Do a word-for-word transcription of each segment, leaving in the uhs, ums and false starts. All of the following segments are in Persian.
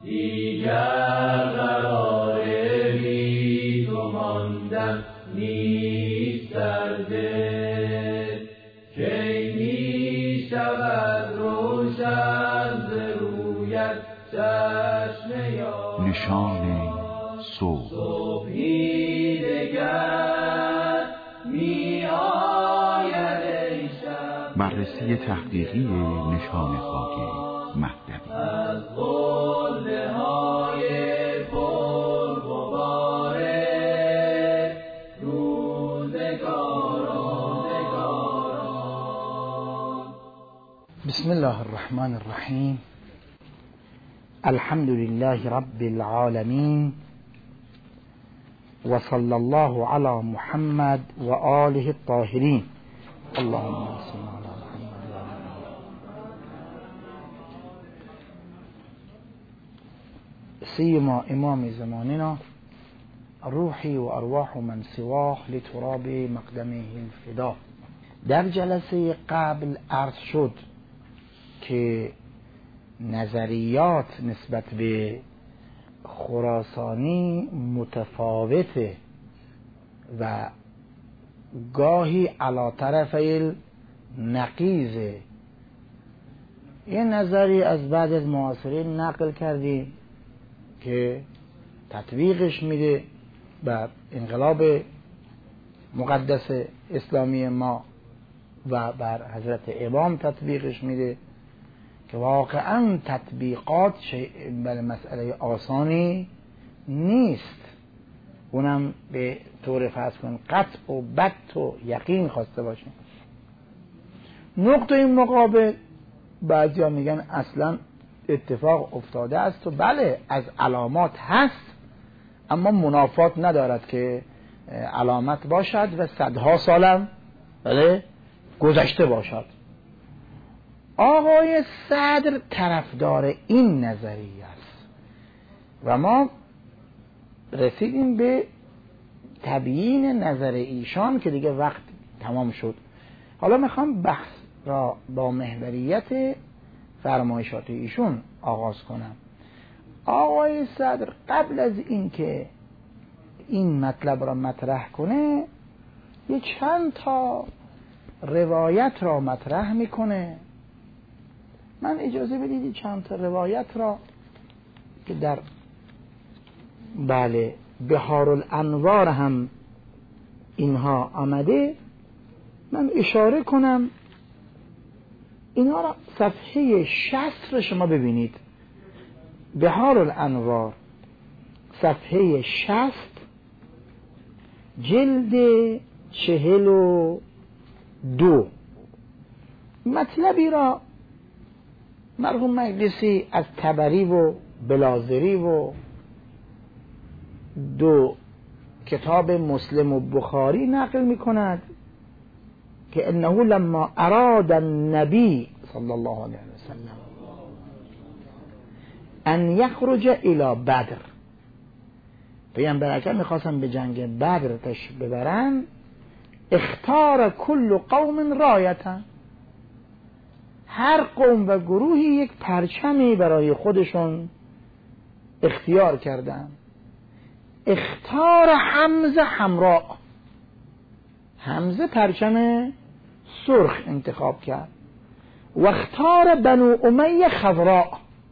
دیگر قرار بی تو ماندن نیست در دل، کی می شود روشن ز رویت چشم یار. نشان صبح. صبحی دگر می آید ای شب. بررسی تحقیقی نشان خاکی مهدوی از قله های پر غبار روزگاران. بسم الله الرحمن الرحیم. الحمد لله رب العالمین و صلی الله علی محمد و آله الطاهرین. اللهم صل علی محمد. سیما امام زماننا روحی و ارواح من سواه لتراب مقدمه الفدا. در جلسه قبل عرض شد که نظریات نسبت به خراسانی متفاوته و گاهی علی طرفی النقیضه. یه نظری از بعد از معاصرین نقل کردیم که تطبیقش میده بر انقلاب مقدس اسلامی ما و بر حضرت امام تطبیقش میده که واقعا تطبیقات بر مسئله آسانی نیست، اونم به طور فرض کن قطع و بت و یقین خواسته باشیم. نقطه این مقابل بعضی ها میگن اصلا اتفاق افتاده است و بله از علامات هست، اما منافات ندارد که علامت باشد و صدها سالم بله گذشته باشد. آقای صدر طرفدار این نظریه است و ما رسیدیم به تبیین نظر ایشان که دیگه وقت تمام شد. حالا میخوام بحث را با محوریت فرمایشات ایشون آغاز کنم. آقای صدر قبل از این که این مطلب را مطرح کنه یه چند تا روایت را مطرح میکنه. من اجازه بدید چند تا روایت را که در بله بحار الانوار هم اینها آمده من اشاره کنم. اینها را صفحه شصت را شما ببینید. بحار الانوار صفحه شصت جلد چهل و دو. مطلبی را مرحوم مجلسی از طبری و بلازری و دو کتاب مسلم و بخاری نقل می کند که انه لما اراد النبی صلی الله علیه وسلم ان یخرج الى بدر، پیامبر اکرم میخواستن به جنگ بدر تشریف ببرن، اختار کل قوم رایتا، هر قوم و گروهی یک پرچمی برای خودشون اختیار کردن. اختار حمزه حمراء، حمزه پرچم سرخ انتخاب کرد و اختار بنو امیه خضراء،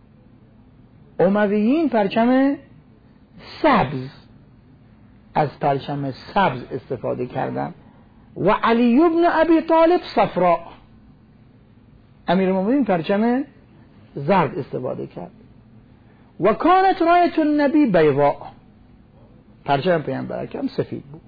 امویین پرچم سبز، از پرچم سبز استفاده کردن و علی بن ابی طالب صفراء، امیر المؤمنین پرچم زرد استفاده کرد و کانت رایت النبی بیضاء، پرچم پیامبر اکرم سفید بود.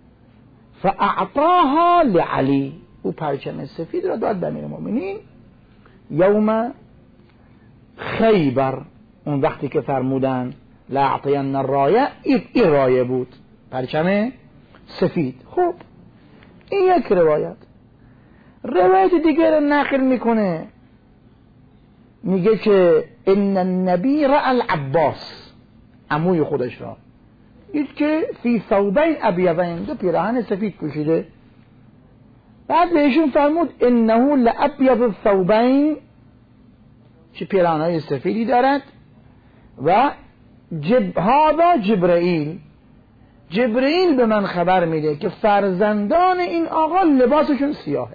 فاعطاها لعلی، او پرچم سفید را داد به امیر المؤمنین یوم خیبر، اون وقتی که فرمودن لاعطین الرایه، این رایه بود پرچم سفید. خب این یک روایت. روایت دیگر نقل میکنه میگه که ان النبی را العباس، عموی خودش را، دید که فی ثوبین ابیضین، دو پیراهن سفید پوشیده. بعد بهشون فرمود انه لابیض الثوبین، چه پیراهن‌های سفیدی دارد، و جب هذا جبرئیل، جبرئیل به من خبر میده که فرزندان این آقا لباسشون سیاهه.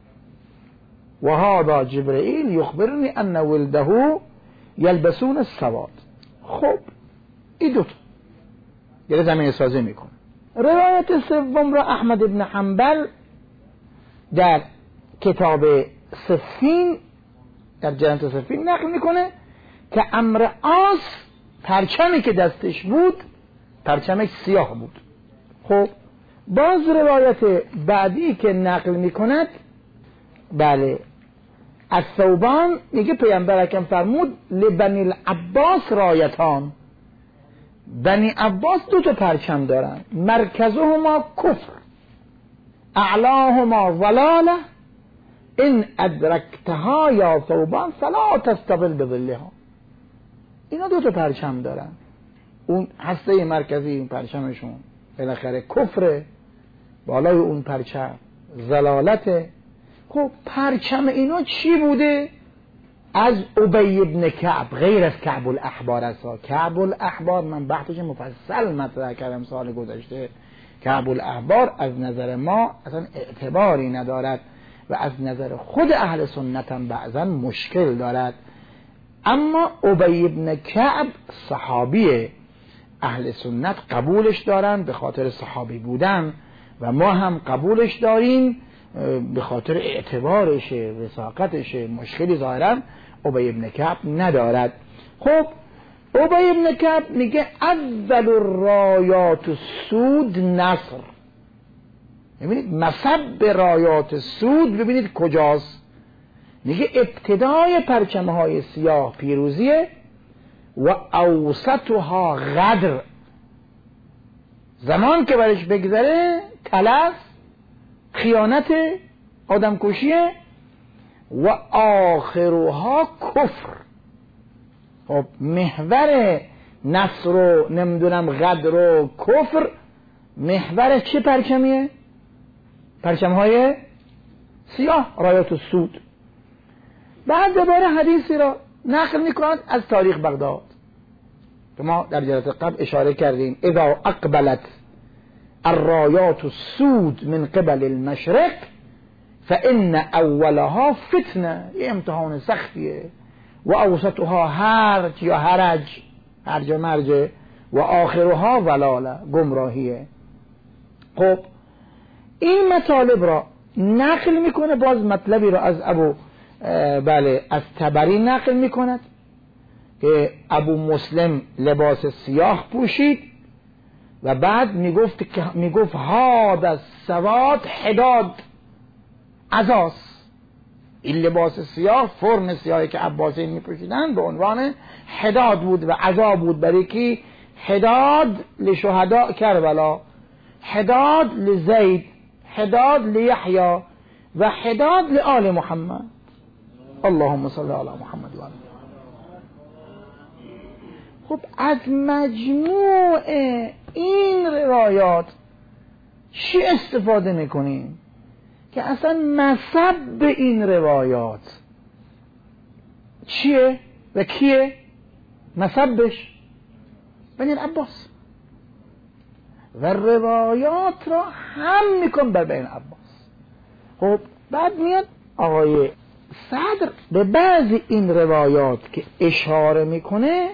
و هذا جبرئیل یخبرنی ان ولده یلبسون السواد. خب این دوتا یه زمین سازی میکنه. روایت سوم را احمد ابن حنبل در کتاب صفین، در جنت صفین نقل میکنه که عمرو عاص پرچمی که دستش بود پرچمش سیاه بود. خب باز روایت بعدی که نقل میکند، بله، از ثوبان میگه پیامبر اکرم فرمود لبنی العباس رایتان، بنی عباس دو تا پرچم دارن، مرکزهما کفر اعلاهما ضلاله ان ادرکتها یا ثوبان فلا تستقل بظلها. اینا دو تا پرچم دارن، اون هسته مرکزی این پرچمشون بالاخره کفره، بالای اون پرچم ضلالته. خب پرچم اینا چی بوده؟ از ابی ابن کعب، غیر از کعب الاحبار است. کعب الاحبار من بحثش مفصل مطرح کردم سال گذشته. کعب الاحبار از نظر ما اصلا اعتباری ندارد و از نظر خود اهل سنت هم بعضا مشکل دارد، اما ابی ابن کعب صحابیه، اهل سنت قبولش دارن به خاطر صحابی بودن و ما هم قبولش داریم به خاطر اعتبارشه، وثاقتشه، مشکلی ظاهرا ابی ابن کعب ندارد. خب ابی ابن کعب میگه اول رایات السود نصر. ببینید مصب رایات سود ببینید کجاست، میگه ابتدای پرچمهای سیاه پیروزیه و اوسطها غدر، زمان که برش بگذره تلف، خیانت، آدم کشیه، و آخرها کفر. خب محور نصر و نمیدونم غدر و کفر محور چه پرچمیه؟ پرچمهای سیاه، رایات السود. بعد دوباره حدیثی را نقل میکنند از تاریخ بغداد که ما در جلسه قبل اشاره کردیم، اذا اقبلت الرایات السود من قبل المشرق فان اولها فتنه، یه امتحان سختیه، و اوسطها هرج یا هرج، هرج و مرج، و آخرها ولاله، گمراهیه. خب این مطالب را نقل میکنه، باز مطلبی را از ابو بله از طبری نقل میکند که ابو مسلم لباس سیاه پوشید و بعد میگفت که میگفت هاد از سواد حداد عزاس، این لباس سیاه، فرم سیاهی که عباسین میپوشیدن به عنوان حداد بود و عزا بود. برای کی؟ حداد لشهداء کربلا، حداد لزید، حداد لیحیی و حداد لآل محمد. اللهم صل علی محمد و آل. خب از مجموع این روایات چی استفاده میکنیم که اصلا مصب این روایات چیه و کیه؟ مصبش بنی العباس و روایات را هم میکن بر بنی العباس. خب بعد میاد آقای صدر به بعضی این روایات که اشاره میکنه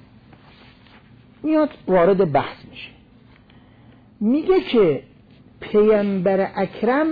میاد وارد بحث میشه، میگه که پیامبر اکرم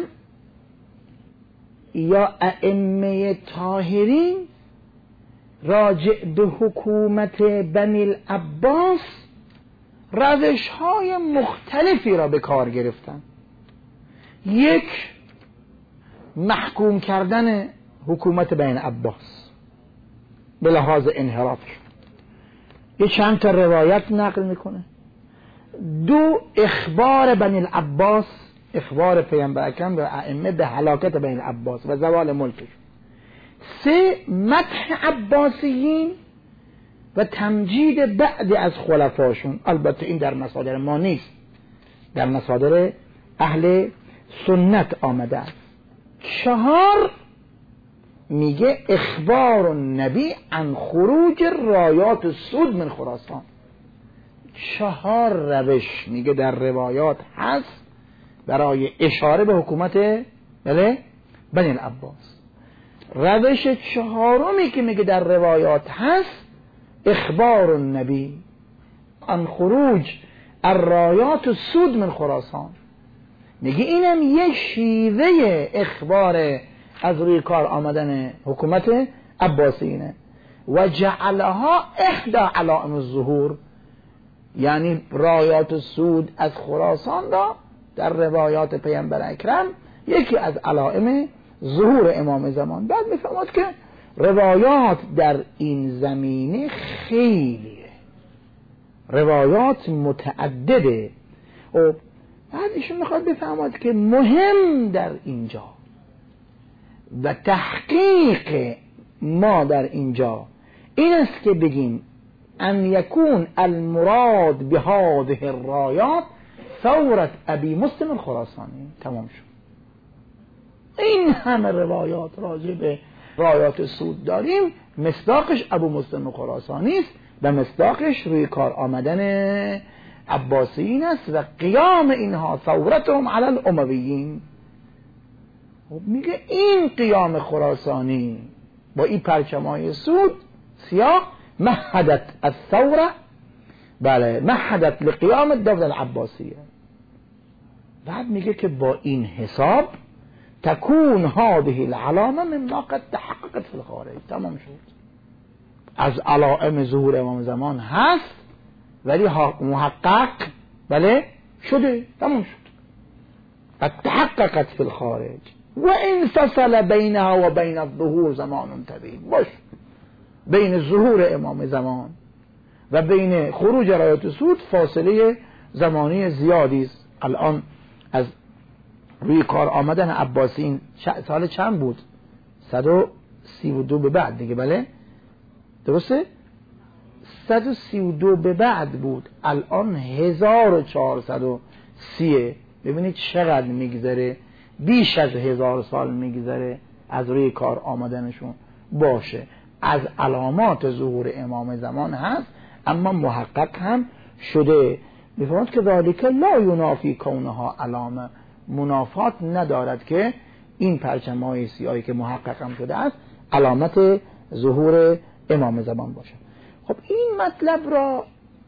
یا ائمه طاهرین راجع به حکومت بنی العباس روش های مختلفی را به کار گرفتن. یک، محکوم کردن حکومت بنی العباس به لحاظ انحرافش، یه چند تا روایت نقل میکنه. دو، اخبار بنی العباس، اخبار پیامبر اکرم به ائمه به هلاکت بنی العباس و زوال ملکش. سه، مدح عباسیین و تمجید بعضی از خلفاشون. البته این در مصادر ما نیست، در مصادر اهل سنت آمده است. چهار، میگه اخبار النبی عن خروج رایات السود من خراسان. چهار روش میگه در روایات هست برای اشاره به حکومت بله بنی العباس. روش چهارمی که میگه در روایات هست اخبار النبی عن خروج الرایات السود من خراسان. میگه اینم یک شیوه اخبار از روی کار آمدن حکومت عباسیینه. و جعلها احدى علائم الظهور، یعنی رایات السود از خراسان را در روایات پیامبر اکرم یکی از علائم ظهور امام زمان. بعد میفهمد که روایات در این زمینه خیلیه، روایات متعدده. و بعد ایشون میخواد بفهمد که مهم در اینجا و تحقیق ما در اینجا این است که بگیم ان یکون المراد بهذه الرایات ثورت ابی مسلم الخراسانی. تمام شد. این همه روایات راجع به رایات سود داریم، مصداقش ابو مسلم الخراسانی است و مصداقش روی کار آمدن عباسیین است و قیام اینها ثورتهم علی الامویین. میگه این قیام خراسانی با این پرچمای سود سیاه مهدت الثوره، بله مهدت لقیام الدوله العباسیه. بعد میگه که با این حساب تکون هذه العلامه مما قد تحققت فی الخارج. تمام شد. از علائم ظهور امام زمان هست ولی محقق بله شده. تمام شد. قد تحققت فی الخارج و انفصل بینها و بین الظهور زمان طویل. باش بین ظهور امام زمان و بین خروج رایات سود فاصله زمانی زیادی است. الان از روی کار آمدن عباسیین سال چند بود؟ صد و سی و دو به بعد دیگه. بله درسته؟ صد و سی و دو به بعد بود. الان هزار و چهارصد و سی. ببینید چقدر میگذره، بیش از هزار سال میگذره از روی کار آمدنشون. باشه از علامات ظهور امام زمان هست اما محقق هم شده. میفهمد که ذالک لا ینافی کونها علامه، منافات ندارد که این پرچم‌های سیاهی که محقق هم شده است علامت ظهور امام زمان باشه. خب این مطلب را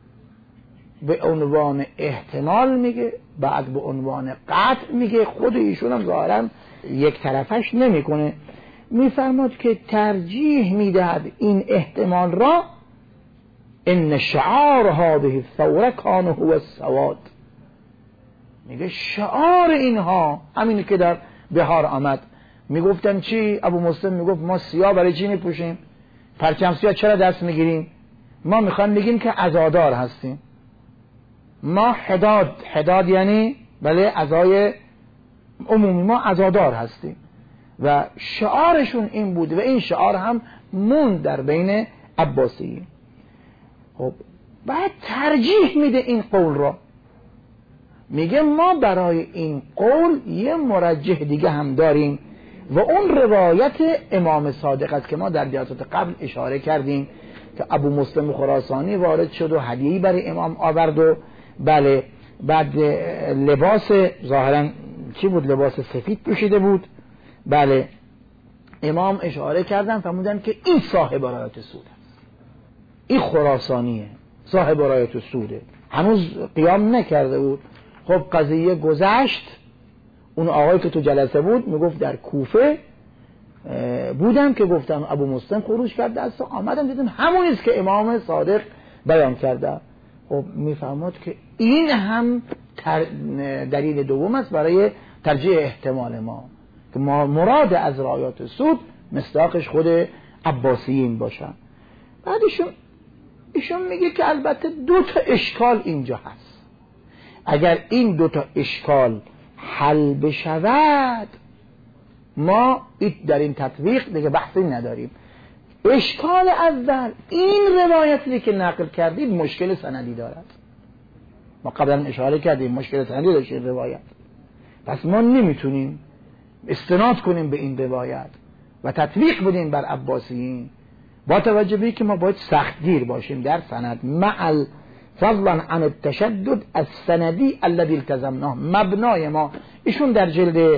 به عنوان احتمال میگه، بعد به عنوان قطع میگه. خود ایشون هم ظاهرا یک طرفش نمیکنه، میفرماد که ترجیح میدهد این احتمال را ان شعار هذه الثوره کان هو السواد. میگه شعار اینها همینی که در بهار آمد. میگفتن چی؟ ابو مسلم میگفت ما سیاه برای چی میپوشیم؟ پرچم سیاه چرا دست میگیریم؟ ما میخوایم بگیم که عزادار هستیم. ما حداد، حداد یعنی بله عزای عمومی، ما عزادار هستیم و شعارشون این بود و این شعار هم موند در بین عباسیین. خب بعد ترجیح میده این قول را، میگه ما برای این قول یه مرجح دیگه هم داریم و اون روایت امام صادق است که ما در جلسات قبل اشاره کردیم که ابو مسلم خراسانی وارد شد و هدیه‌ای برای امام آورد و بله بعد لباس ظاهرا چی بود؟ لباس سفید پوشیده بود. بله امام اشاره کردن فرمودن که این صاحب رایت سود است، این خراسانیه، صاحب رایت سوده. هنوز قیام نکرده بود. خب قضیه گذشت. اون آقایی که تو جلسه بود میگفت در کوفه بودم که گفتم ابو مسلم خروج کرده است، آمدم دیدم همون است که امام صادق بیان کرده. خب میفهمد که این هم دلیل دوم است برای ترجیح احتمال ما که ما مراد از رایات سود مصداقش خود عباسیین باشن. بعدشون ایشون میگه که البته دو تا اشکال اینجا هست. اگر این دو تا اشکال حل بشود ما در این تطبیق دیگه بحثی نداریم. اشکال اول، این روایتی که نقل کردید مشکل سندی دارد. ما قبلا اشاره کردیم مشکل سندی داشت این روایت، پس ما نمیتونیم استناد کنیم به این روایت و تطبیق بدیم بر عباسیین، با توجه به که ما باید سختگیر باشیم در سند، مع فضلا عن التشدد السندی الذي التزمناه. مبنای ما ایشون در جلد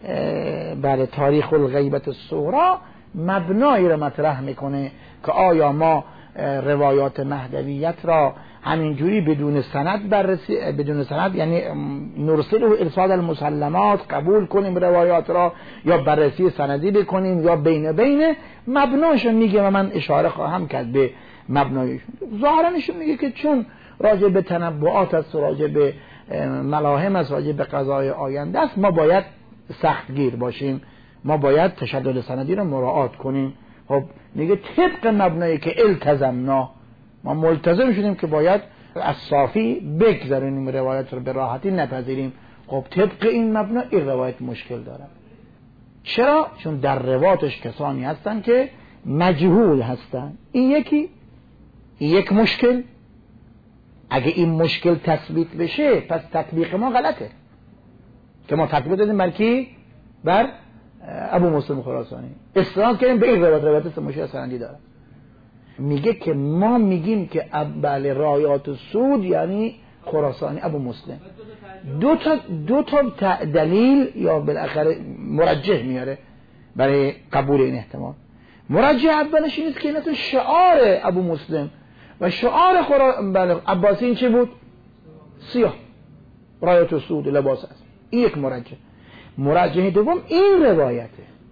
بر تاریخ الغیبت الصغری مبنایی رو مطرح میکنه که آیا ما روایات مهدویت را همینجوری بدون سند بررسی، بدون سند یعنی نرسله ارسال المسلمات قبول کنیم روایات را، یا بررسی سندی بکنیم، یا بین بین مبناش میگه و من اشاره خواهم کرد به مبنایشون. ظاهرا ایشون میگه که چون راجع به تنبؤات است، راجع به ملاهم است، راجع به قضای آینده است، ما باید سختگیر باشیم، ما باید تشدد سندی را مراعات کنیم. خب میگه طبق مبنایی که التزمنا، ما ملتزم شدیم که باید از صافی بگذاریم روایت رو به راحتی نپذیریم. خب طبق این مبنا این روایت مشکل داره. چرا؟ چون در رواتش کسانی هستن که مجهول هستن. این یکی این یک مشکل. اگه این مشکل تثبیت بشه پس تطبیق ما غلطه، که ما تطبیق دادیم بر کی؟ بر ابو مسلم خراسانی، استناد کردیم به این روایت، روایت مشکل سندی داره. میگه که ما میگیم که بله رایات سود یعنی خراسانی ابو مسلم. دو تا دو تا دلیل یا بالاخره مرجح میاره برای قبول این احتمال. مرجح اولش اینه که این شعار ابو مسلم و شعار خرا... بله عباسی این چه بود؟ سیاه، رایات سود لباس است. این یک مرجح. مرجح دوم این روایته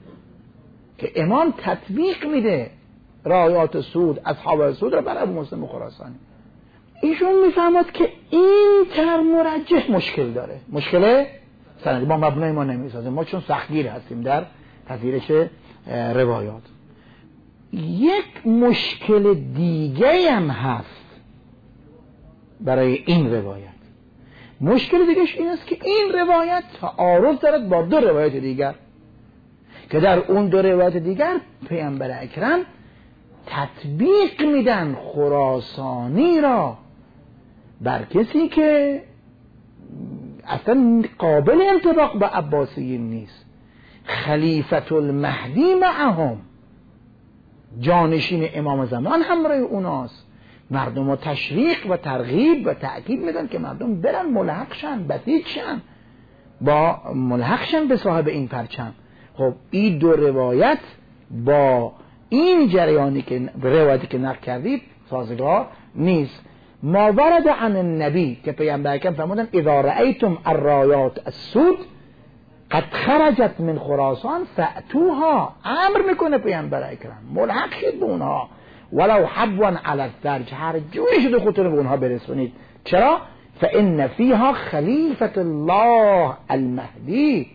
که امام تطبیق میده رایات سود، اصحاب سود را بر ابو مسلم خراسانی. ایشون میفهمد که این تر مرجح مشکل داره، مشکله سندی، ما مبنای ما نمیسازیم، ما چون سختگیر هستیم در پذیرش روایات. یک مشکل دیگه هم هست برای این روایت. مشکل دیگهش این است که این روایت تعارض دارد با دو روایت دیگر، که در اون دو روایت دیگر پیامبر اکرم تطبیق میدن خراسانی را بر کسی که اصلا قابل انطباق با عباسیین نیست. خلیفت المهدی معهم، جانشین امام زمان همراه اوناست. مردم رو تشویق و ترغیب و تأکید میدن که مردم برن ملحق شن، بسیج شن، با ملحق شن به صاحب این پرچم. خب این دو روایت با این جریانی که روایتی که نقل کردید سازگار نیست. ما ورد عن النبی که پیامبر اکرم فرمودن اذا رأیتم الرایات السود قد خرجت من خراسان فأتوها، امر میکنه پیامبر اکرم ملحق شید به اونها، ولو حبوا علی الثرج، هر جوری شده خودتون به اونها برسونید. چرا؟ فإن فيها خلیفة الله المهدی.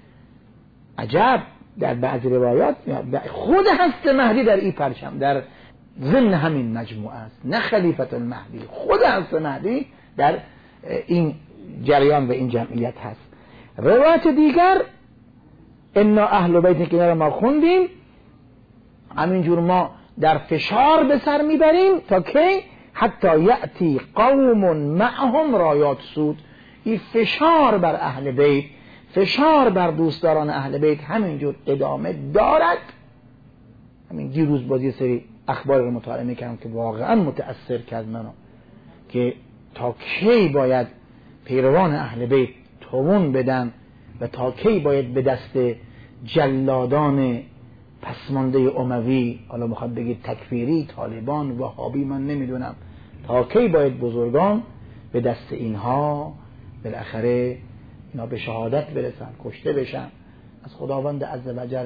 عجب، در بعض روایات خود هست مهدی در این پرچم، در ضمن همین مجموعه است، نه خلیفة المهدی، خود هست مهدی در این جریان و این جمعیت هست. روایت دیگر انا اهل بیت که اینا ما خوندیم، همینجور ما در فشار به سر میبریم تا کی؟ حتی یأتی قوم معهم رایات سود. این فشار بر اهل بیت، فشار بر دوستداران اهل بیت همینجور ادامه دارد. همین دیروز بازی سری اخبار رو مطالعه میکردم که واقعا متأثر کرد منو، که تا کی باید پیروان اهل بیت توون بدن و تا کی باید به دست جلادان پسمانده اموی، حالا میخواد بگید تکفیری، طالبان، وهابی، من نمیدونم، تا کی باید بزرگان به دست اینها بالاخره اینا به شهادت برسن، کشته بشن. از خداوند عزوجل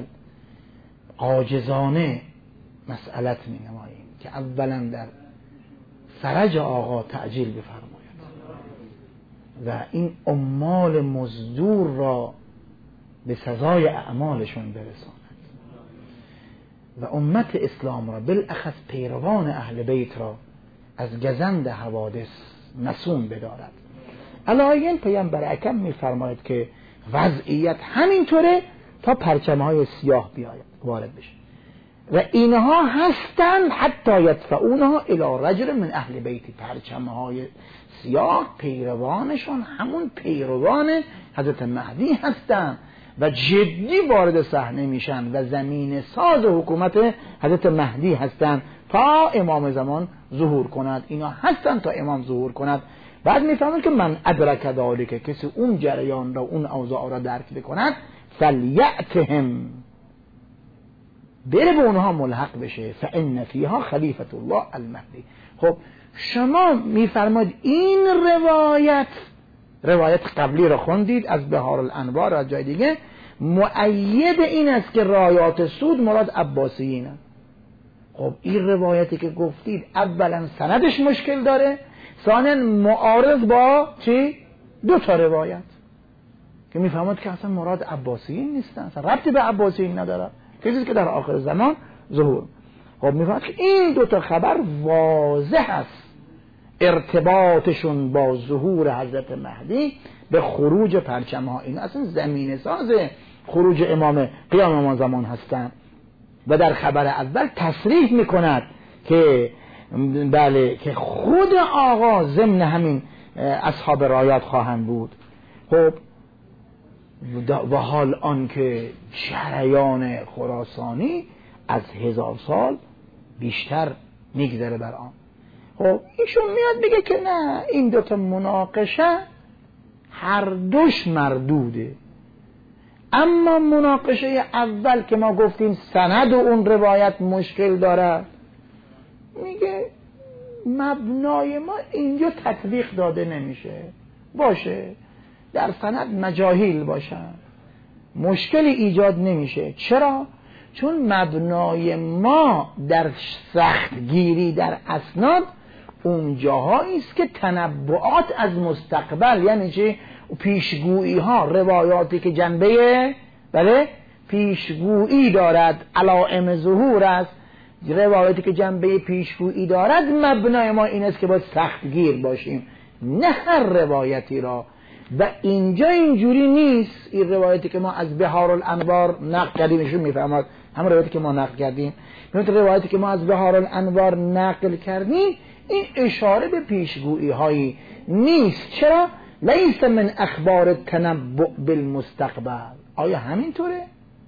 عاجزانه مسئلت می نماییم که اولا در فرج آقا تعجیل بفرماید و این عمال مزدور را به سزای اعمالشون برساند و امت اسلام را بالاخص پیروان اهل بیت را از گزند حوادث مسون بدارد. علاین پیامبر اکرم میفرماید که وضعیت همینطوره تا پرچم‌های سیاه بیاید وارد بشه و اینها هستند حتی یدفعونها الی رجل من اهل بیتی. پرچم‌های سیاه پیروانشون همون پیروان حضرت مهدی هستند و جدی وارد صحنه میشن و زمین ساز حکومت حضرت مهدی هستن تا امام زمان ظهور کند. اینا هستن تا امام ظهور کند. بعد میفهمن که من ادرک ذالک، کسی اون جریان را، اون اوضاع را درک بکند، فلیأتهم، بره به اونها ملحق بشه، فان فیها خلیفة الله المهدی. خب شما میفرماد این روایت، روایت قبلی رو خوندید از بهار الانوار و از جای دیگه، مؤید این است که رایات سود مراد عباسیینه. خب این روایتی که گفتید اولا سندش مشکل داره، ثانیا معارض با چی؟ دو تا روایت که میفهمد که اصلا مراد عباسیین نیستن، اصلا ربطی به عباسیین نداره، کسی که در آخر زمان ظهور. خب میفهمد که این دو تا خبر واضح است ارتباطشون با ظهور حضرت مهدی به خروج پرچم ها. این اصلا زمین ساز خروج امام قیام امام زمان هستن. و در خبر اول تصریح میکند که بله که خود آقا ضمن همین اصحاب رایات خواهند بود. خب و حال آن که جریان خراسانی از هزار سال بیشتر میگذره بر آن. خب ایشون میاد میگه که نه، این دوتا مناقشه هر دوش مردوده، اما مناقشه اول که ما گفتیم سند و اون روایت مشکل داره، میگه مبنای ما اینجا تطبیق داده نمیشه، باشه در سند مجاهیل باشن، مشکلی ایجاد نمیشه. چرا؟ چون مبنای ما در سختگیری در اسناد اون جاهایی است که تنبؤات از مستقبل، یعنی چه؟ پیشگویی ها، روایاتی که جنبه بله پیشگویی دارد، علائم ظهور است، روایاتی که جنبه پیشگویی دارد، مبنای ما این است که باید سختگیر باشیم، نه هر روایتی را. و اینجا اینجوری نیست. این روایتی که ما از بهار الانوار نقل کردیم، ایشون میفهمد هم روایتی که ما نقل کردیم، مثل روایتی که ما از بهار الانوار نقل کردیم، این اشاره به پیشگویی هایی نیست. چرا؟ لیس من اخبار تنبؤ بالمستقبل. آیا همینطوره؟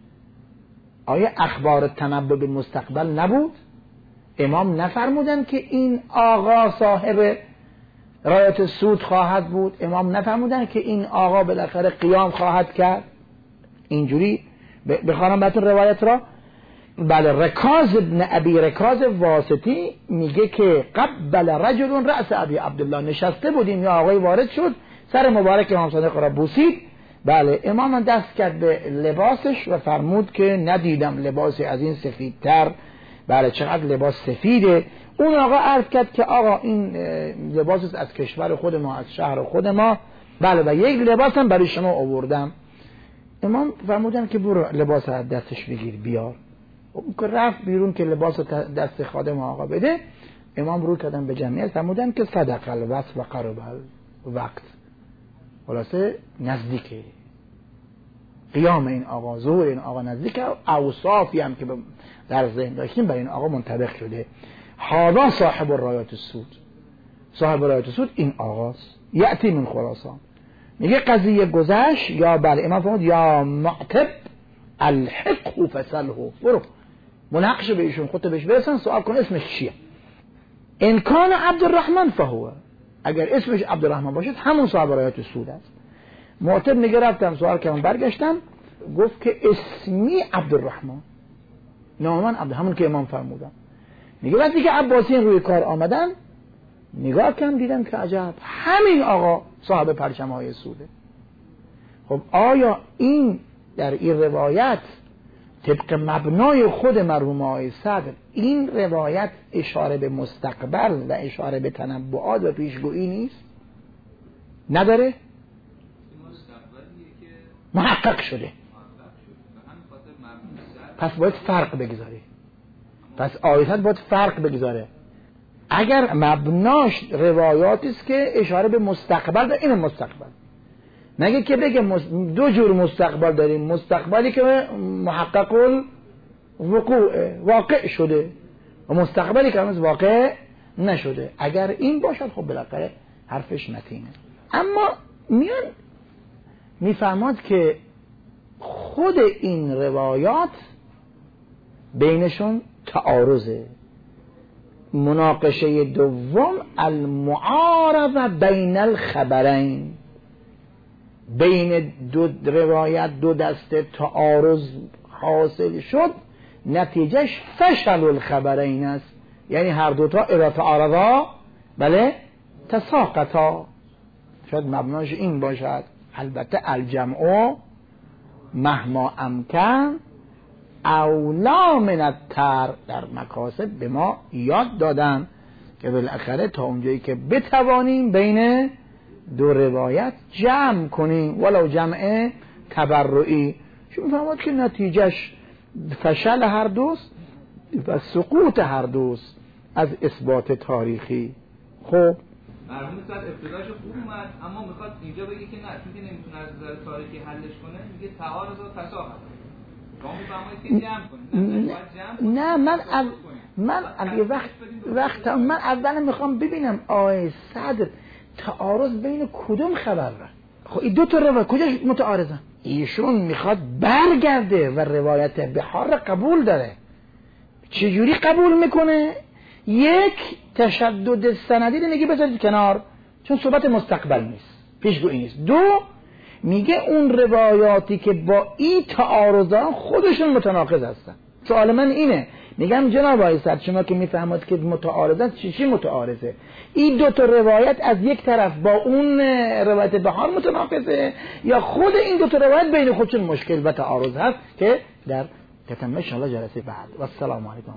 آیا اخبار تنبؤ بالمستقبل نبود؟ امام نفرمودن که این آقا صاحب رایت سود خواهد بود؟ امام نفرمودن که این آقا بالاخره قیام خواهد کرد؟ اینجوری بخوانم براتون روایت را. بله، رکاز ابن ابی رکاز واسطی میگه که قبل رجل رأس ابی عبدالله، نشسته بودیم یا آقای وارد شد، سر مبارک امام صادق را بوسید. بله، امام دست کرد به لباسش و فرمود که ندیدم لباسی از این سفیدتر. بله، چقدر لباس سفیده. اون آقا عرض کرد که آقا این لباس از کشور خود ما، از شهر خود ما. بله، و یک لباس هم برای شما آوردم. امام فرمودن که برو لباس از دستش بگیر بیار. اون که رفت بیرون که لباس دست خادم آقا بده، امام رو کردن به جمعیت، فرمودن که صدق الوصف و قرب الوقت، خلاصه نزدیکه قیام این آقا، ظهور این آقا نزدیکه. اوصافی هم که در ذهن داشتیم برای این آقا منطبق شده. هذا صاحب رایات السود، صاحب رایات السود این آقاست، یأتی من خراسان. میگه قضیه گذشت. یا بله، امام فرمود یا معتب الحقه فسله، برو مناقشه به ایشون، خودت بهش برسن، سوال کن اسمش چیه. ان کان عبدالرحمن فهو، اگر اسمش عبدالرحمن باشد همون صاحب رایات السود است. معتب میگه رفتم سوال کردم، برگشتم گفت که اسمی عبدالرحمن، نامم عبد، همون که امام فرمودن. میگه وقتی که عباسیین روی کار آمدن، نگاه کردم دیدم که عجب، همین آقا صاحب پرچم های سوده. خب آیا این در این روایت طبق مبنای خود مرحوم آقای صدر این روایت اشاره به مستقبل و اشاره به تنبؤات و پیشگویی نیست؟ نداره؟ محقق شده. پس باید فرق بگذاره. پس آیات باید فرق بگذاره. اگر مبناش روایاتی است که اشاره به مستقبل و این مستقبل، نگه که بگه دو جور مستقبل داریم، مستقبلی که محقق الوقوع واقع شده و مستقبلی که هنوز واقع نشده. اگر این باشد خب بالاخره حرفش متینه. اما میان میفهمد که خود این روایات بینشون تعارضه. مناقشه دوم المعارضه بین الخبرین، بین دو روایت دو دسته تعارض حاصل شد، نتیجهش فشل الخبرین است، یعنی هر دوتا اذا تعارضا بله تساقطا. شاید مبناش این باشد. البته الجمع مهما امکن اولا من التر، در مکاسب به ما یاد دادن که بالاخره تا اونجایی که بتوانیم بین دو روایت جمع کنیم ولو جمع تبرعی، چون میفهمد که نتیجهش فشل هر دوست و سقوط هر دوست از اثبات تاریخی. خب مرحوم صد ابتداش خوب اومد، اما میخواد اینجا بگه که نه چون که نمیتونه از نظر تاریخی حلش کنه، میگه تعارض و تساقط. شما میفهمید که جمع کنید. نه من اب... من اب... وقت وقت من اولا میخوام ببینم آیه صدر تعارض بین کدوم خبر را؟ خب این دو تا روایت کجاش متعارضن؟ ایشون میخواد برگرده و روایت بحار قبول داره. چجوری قبول میکنه؟ یک تشدد سندی رو میگه بذارید کنار چون صحبت مستقبل نیست، پیشگویی نیست. دو میگه اون روایاتی که با این تعارضان خودشون متناقض هستن. سوال من اینه، میگم جناب آقای صدر شما که میفهمید که متعارضن، چی چی متعارضه؟ این دو تا روایت از یک طرف با اون روایت بهار متناقضه یا خود این دو تا روایت بین خودشون مشکل و تعارض هست که در تتمه ان شاء الله جلسه بعد. و السلام علیکم.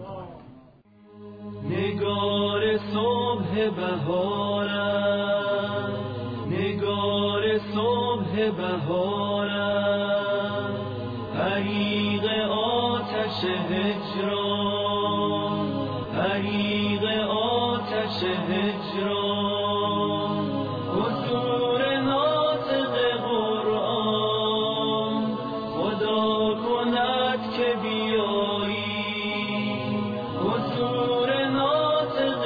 نگار صبح بهارم، نگار صبح بهارم، حریق آتش هجران، حریق آتش هجران، حضور ناطق قرآن، خدا کند که بیایی، حضور ناطق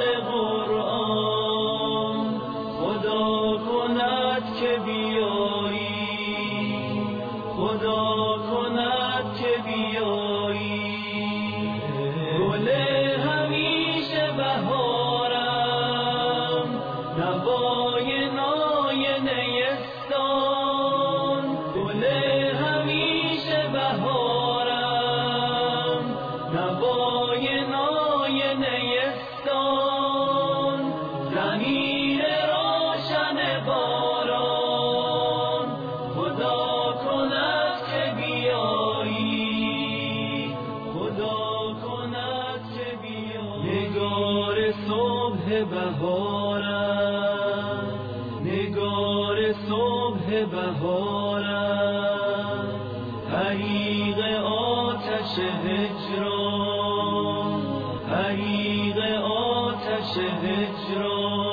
قرآن، خدا کند که بیایی، خدا کند که بیایی. گل همیشه بهارم، نوای نای نیستان، گل همیشه بهارم، نوای نای نیستان، زمین روشن باران، خدا کند که بیایی، خدا کند که بیایی. نگار صبح بهارم، نگار صبح بهارم، حریق آتش هجران، حریق آتش هجران.